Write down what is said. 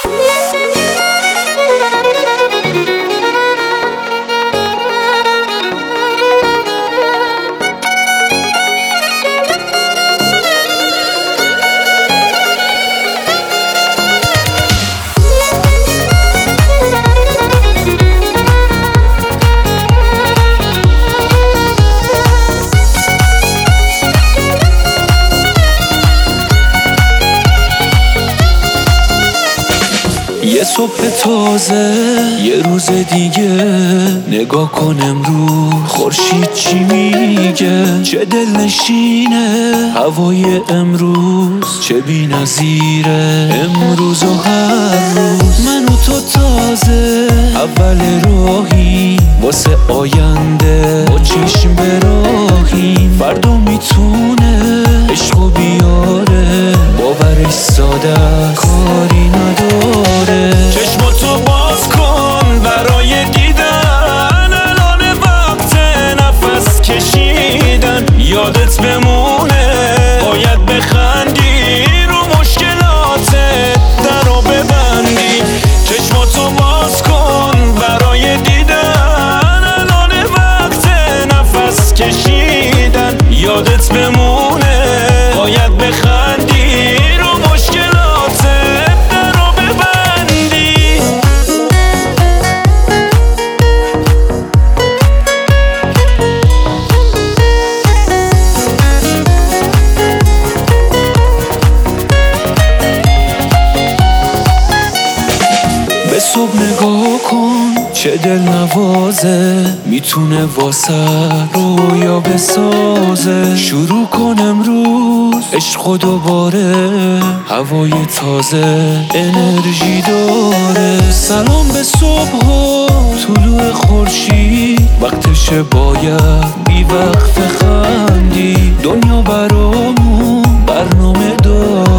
یه صبح تازه، یه روز دیگه، نگاه کن امروز خورشید چی میگه. چه دلنشینه هوای امروز، چه بی‌نظیره امروز و هر روز. من و تو تازه اول راهی واسه آینده، با چشم به راهیم. فردا میتونه عشقو بیاره، باورش ساده کاری نداره. چشماتو باز کن برای دیدن، الان وقت نفس کشیدن. یادت بمونه باید بخندی، رو مشکلاتت درو ببندی. چشماتو باز کن برای دیدن، الان وقت نفس کشیدن. یادت بمونه باید بخندی، رو مشکلاتت درو ببندی. به صبح نگاه کن چه دل نوازه، میتونه واسه رویا بسازه. شروع کن امروز عشق دوباره، هوای تازه انرژی داره. سلام به صبح و طلوع خورشید، وقتشه باید بی وقت خندی. دنیا برامون برنامه داره،